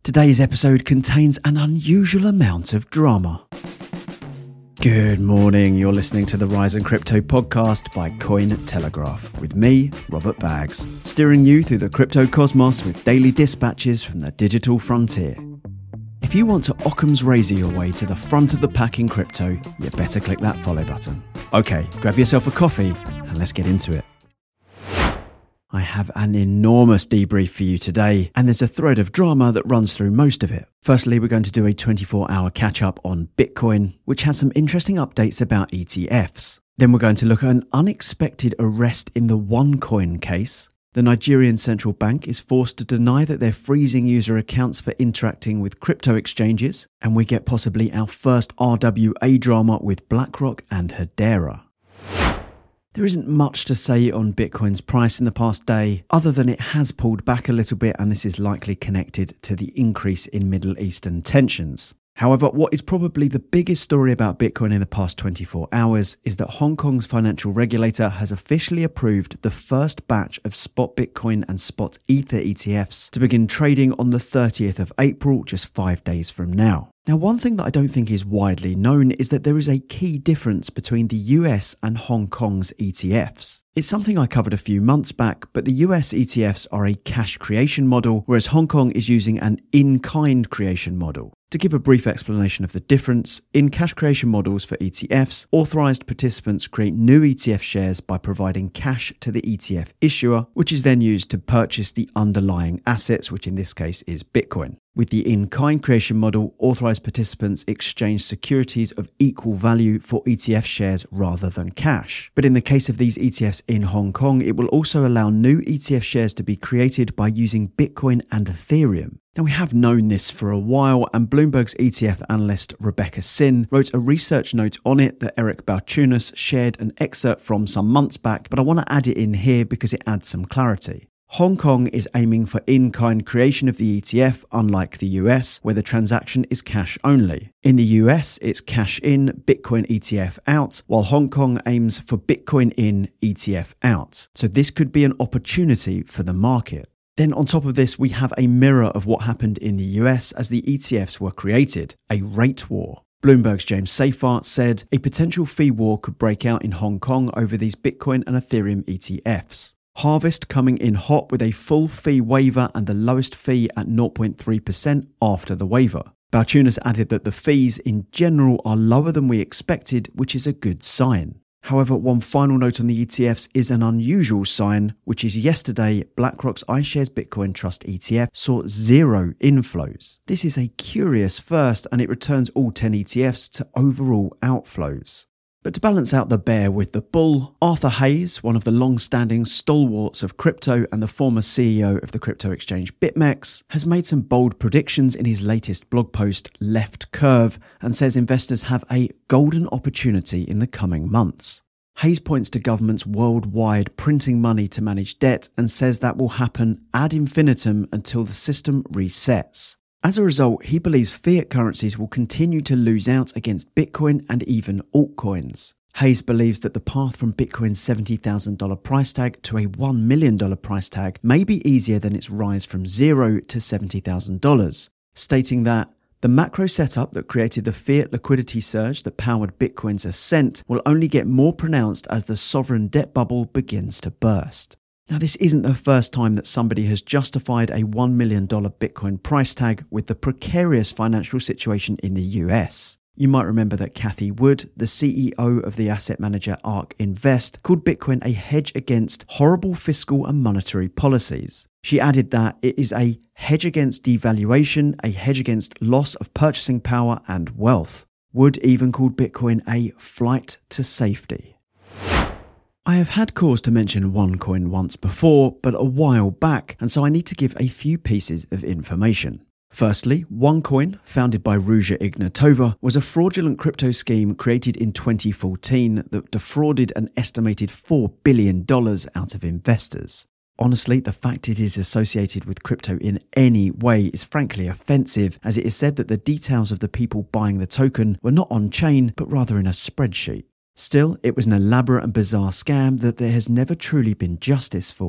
Today's episode contains an unusual amount of drama. Good morning, you're listening to the Rise in Crypto podcast by Cointelegraph with me, Robert Baggs, steering you through the crypto cosmos with daily dispatches from the digital frontier. If you want to Occam's razor your way to the front of the pack in crypto, you better click that follow button. Okay, grab yourself a coffee and let's get into it. I have an enormous debrief for you today, and there's a thread of drama that runs through most of it. Firstly, we're going to do a 24-hour catch-up on Bitcoin, which has some interesting updates about ETFs. Then we're going to look at an unexpected arrest in the OneCoin case. The Nigerian central bank is forced to deny that they're freezing user accounts for interacting with crypto exchanges, and we get possibly our first RWA drama with BlackRock and Hedera. There isn't much to say on Bitcoin's price in the past day, other than it has pulled back a little bit, and this is likely connected to the increase in Middle Eastern tensions. However, what is probably the biggest story about Bitcoin in the past 24 hours is that Hong Kong's financial regulator has officially approved the first batch of spot Bitcoin and spot Ether ETFs to begin trading on the 30th of April, just 5 days from now. Now, one thing that I don't think is widely known is that there is a key difference between the US and Hong Kong's ETFs. It's something I covered a few months back, but the US ETFs are a cash creation model, whereas Hong Kong is using an in-kind creation model. To give a brief explanation of the difference, in cash creation models for ETFs, authorized participants create new ETF shares by providing cash to the ETF issuer, which is then used to purchase the underlying assets, which in this case is Bitcoin. With the in-kind creation model, authorized participants exchange securities of equal value for ETF shares rather than cash. But in the case of these ETFs in Hong Kong, it will also allow new ETF shares to be created by using Bitcoin and Ethereum. Now, we have known this for a while, and Bloomberg's ETF analyst Rebecca Sin wrote a research note on it that Eric Balchunas shared an excerpt from some months back, but I want to add it in here because it adds some clarity. Hong Kong is aiming for in-kind creation of the ETF, unlike the US, where the transaction is cash only. In the US, it's cash in, Bitcoin ETF out, while Hong Kong aims for Bitcoin in, ETF out. So this could be an opportunity for the market. Then on top of this, we have a mirror of what happened in the US as the ETFs were created, a rate war. Bloomberg's James Seyfarth said a potential fee war could break out in Hong Kong over these Bitcoin and Ethereum ETFs. Harvest coming in hot with a full fee waiver and the lowest fee at 0.3% after the waiver. Balchunas added that the fees in general are lower than we expected, which is a good sign. However, one final note on the ETFs is an unusual sign, which is yesterday, BlackRock's iShares Bitcoin Trust ETF saw zero inflows. This is a curious first, and it returns all 10 ETFs to overall outflows. But to balance out the bear with the bull, Arthur Hayes, one of the long-standing stalwarts of crypto and the former CEO of the crypto exchange BitMEX, has made some bold predictions in his latest blog post, Left Curve, and says investors have a golden opportunity in the coming months. Hayes points to governments worldwide printing money to manage debt and says that will happen ad infinitum until the system resets. As a result, he believes fiat currencies will continue to lose out against Bitcoin and even altcoins. Hayes believes that the path from Bitcoin's $70,000 price tag to a $1 million price tag may be easier than its rise from $0 to $70,000, stating that the macro setup that created the fiat liquidity surge that powered Bitcoin's ascent will only get more pronounced as the sovereign debt bubble begins to burst. Now, this isn't the first time that somebody has justified a $1 million Bitcoin price tag with the precarious financial situation in the US. You might remember that Cathie Wood, the CEO of the asset manager ARK Invest, called Bitcoin a hedge against horrible fiscal and monetary policies. She added that it is a hedge against devaluation, a hedge against loss of purchasing power and wealth. Wood even called Bitcoin a flight to safety. I have had cause to mention OneCoin once before, but a while back, and so I need to give a few pieces of information. Firstly, OneCoin, founded by Ruja Ignatova, was a fraudulent crypto scheme created in 2014 that defrauded an estimated $4 billion out of investors. Honestly, the fact it is associated with crypto in any way is frankly offensive, as it is said that the details of the people buying the token were not on-chain, but rather in a spreadsheet. Still, it was an elaborate and bizarre scam that there has never truly been justice for.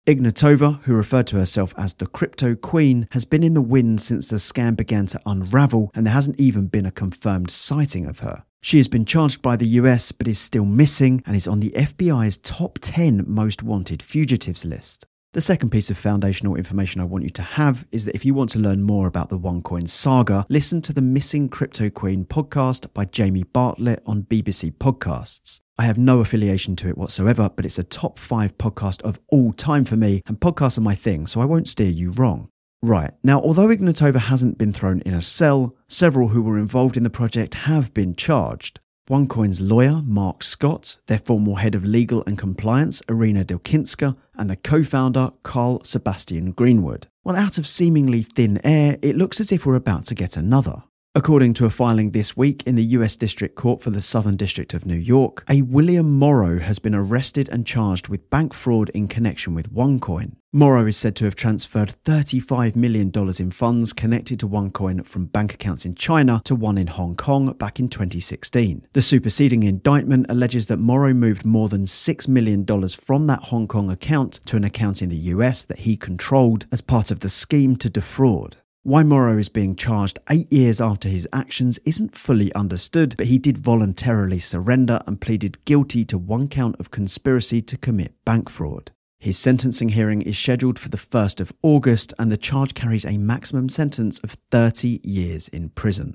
Ignatova, who referred to herself as the crypto queen, has been in the wind since the scam began to unravel, and there hasn't even been a confirmed sighting of her. She has been charged by the US but is still missing and is on the FBI's top 10 most wanted fugitives list. The second piece of foundational information I want you to have is that if you want to learn more about the OneCoin saga, listen to the Missing Crypto Queen podcast by Jamie Bartlett on BBC Podcasts. I have no affiliation to it whatsoever, but it's a top 5 podcast of all time for me, and podcasts are my thing, so I won't steer you wrong. Right, now although Ignatova hasn't been thrown in a cell, several who were involved in the project have been charged. OneCoin's lawyer, Mark Scott, their former head of legal and compliance, Irina Delkinska, and the co-founder, Carl Sebastian Greenwood. Well, out of seemingly thin air, it looks as if we're about to get another. According to a filing this week in the US District Court for the Southern District of New York, a William Morrow has been arrested and charged with bank fraud in connection with OneCoin. Morrow is said to have transferred $35 million in funds connected to OneCoin from bank accounts in China to one in Hong Kong back in 2016. The superseding indictment alleges that Morrow moved more than $6 million from that Hong Kong account to an account in the US that he controlled as part of the scheme to defraud. Why Morrow is being charged 8 years after his actions isn't fully understood, but he did voluntarily surrender and pleaded guilty to one count of conspiracy to commit bank fraud. His sentencing hearing is scheduled for the 1st of August, and the charge carries a maximum sentence of 30 years in prison.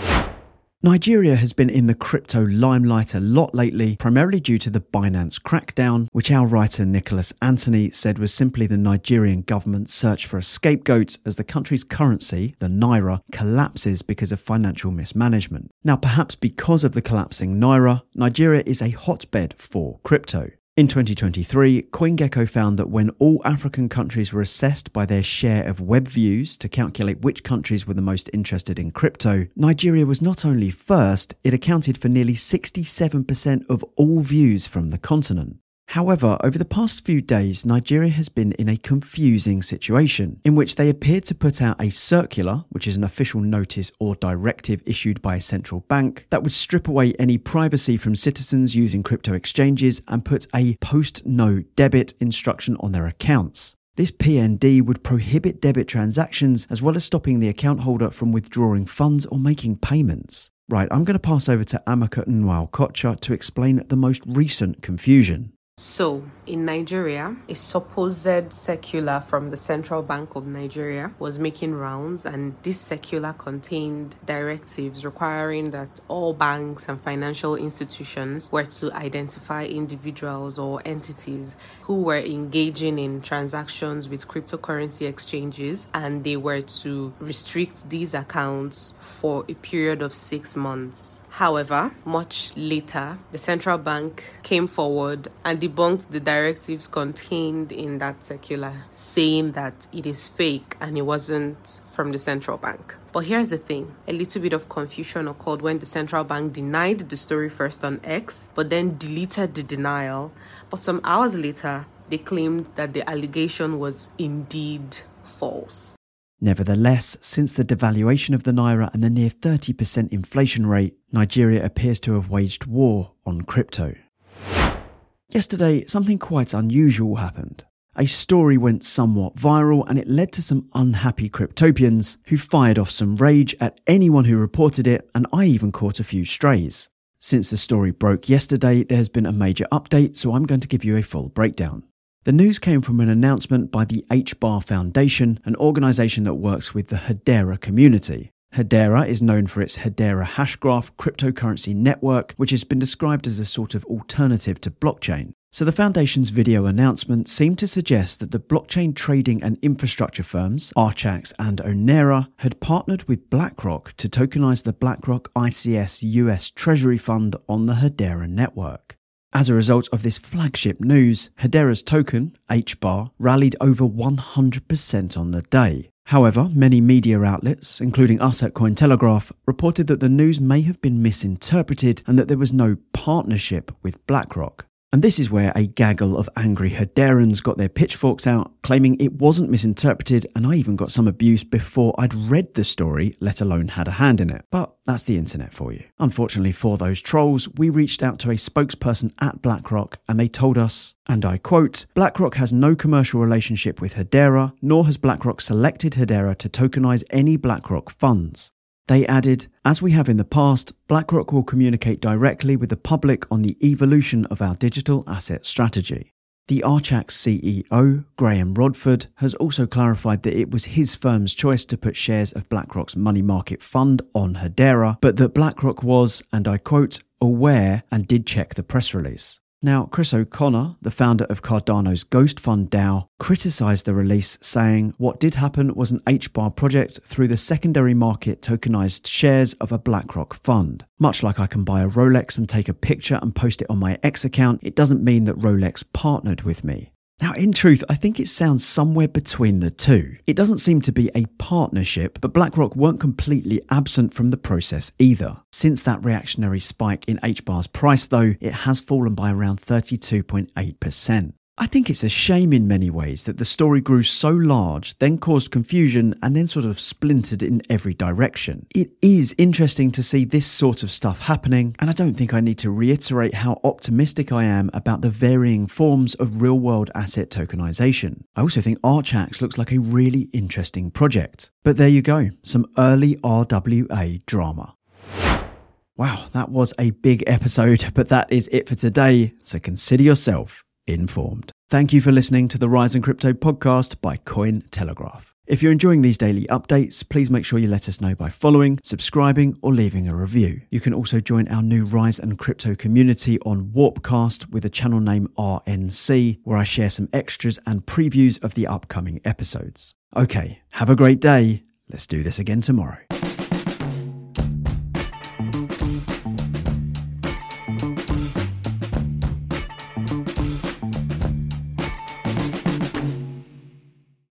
Nigeria has been in the crypto limelight a lot lately, primarily due to the Binance crackdown, which our writer Nicholas Anthony said was simply the Nigerian government's search for a scapegoat as the country's currency, the naira, collapses because of financial mismanagement. Now, perhaps because of the collapsing naira, Nigeria is a hotbed for crypto. In 2023, CoinGecko found that when all African countries were assessed by their share of web views to calculate which countries were the most interested in crypto, Nigeria was not only first, it accounted for nearly 67% of all views from the continent. However, over the past few days, Nigeria has been in a confusing situation in which they appeared to put out a circular, which is an official notice or directive issued by a central bank, that would strip away any privacy from citizens using crypto exchanges and put a post-no debit instruction on their accounts. This PND would prohibit debit transactions as well as stopping the account holder from withdrawing funds or making payments. Right, I'm going to pass over to Amaka Nwaukocha to explain the most recent confusion. So, in Nigeria, a supposed circular from the Central Bank of Nigeria was making rounds, and this circular contained directives requiring that all banks and financial institutions were to identify individuals or entities who were engaging in transactions with cryptocurrency exchanges, and they were to restrict these accounts for a period of 6 months. However, much later, the central bank came forward and debunked the directives contained in that circular, saying that it is fake and it wasn't from the central bank. But here's the thing, a little bit of confusion occurred when the central bank denied the story first on X, but then deleted the denial. But some hours later, they claimed that the allegation was indeed false. Nevertheless, since the devaluation of the naira and the near 30% inflation rate, Nigeria appears to have waged war on crypto. Yesterday, something quite unusual happened. A story went somewhat viral and it led to some unhappy cryptopians who fired off some rage at anyone who reported it, and I even caught a few strays. Since the story broke yesterday, there has been a major update, so I'm going to give you a full breakdown. The news came from an announcement by the HBAR Foundation, an organisation that works with the Hedera community. Hedera is known for its Hedera Hashgraph cryptocurrency network, which has been described as a sort of alternative to blockchain. So the Foundation's video announcement seemed to suggest that the blockchain trading and infrastructure firms, Archax and Onera, had partnered with BlackRock to tokenize the BlackRock ICS US Treasury Fund on the Hedera network. As a result of this flagship news, Hedera's token, HBAR, rallied over 100% on the day. However, many media outlets, including us at Cointelegraph, reported that the news may have been misinterpreted and that there was no partnership with BlackRock. And this is where a gaggle of angry Hederians got their pitchforks out, claiming it wasn't misinterpreted, and I even got some abuse before I'd read the story, let alone had a hand in it. But that's the internet for you. Unfortunately for those trolls, we reached out to a spokesperson at BlackRock and they told us, and I quote, "BlackRock has no commercial relationship with Hedera, nor has BlackRock selected Hedera to tokenize any BlackRock funds." They added, "As we have in the past, BlackRock will communicate directly with the public on the evolution of our digital asset strategy." The Archax CEO, Graham Rodford, has also clarified that it was his firm's choice to put shares of BlackRock's money market fund on Hedera, but that BlackRock was, and I quote, "aware and did check the press release." Now, Chris O'Connor, the founder of Cardano's Ghost Fund DAO, criticised the release, saying what did happen was an HBAR project through the secondary market tokenized shares of a BlackRock fund. Much like I can buy a Rolex and take a picture and post it on my X account, it doesn't mean that Rolex partnered with me. Now, in truth, I think it sounds somewhere between the two. It doesn't seem to be a partnership, but BlackRock weren't completely absent from the process either. Since that reactionary spike in HBAR's price, though, it has fallen by around 32.8%. I think it's a shame in many ways that the story grew so large, then caused confusion, and then sort of splintered in every direction. It is interesting to see this sort of stuff happening, and I don't think I need to reiterate how optimistic I am about the varying forms of real-world asset tokenization. I also think Archax looks like a really interesting project. But there you go, some early RWA drama. Wow, that was a big episode, but that is it for today, so consider yourself informed. Thank you for listening to the Rise in Crypto podcast by Cointelegraph. If you're enjoying these daily updates, please make sure you let us know by following, subscribing, or leaving a review. You can also join our new Rise and Crypto community on Warpcast with a channel name RNC, where I share some extras and previews of the upcoming episodes. Okay, have a great day. Let's do this again tomorrow.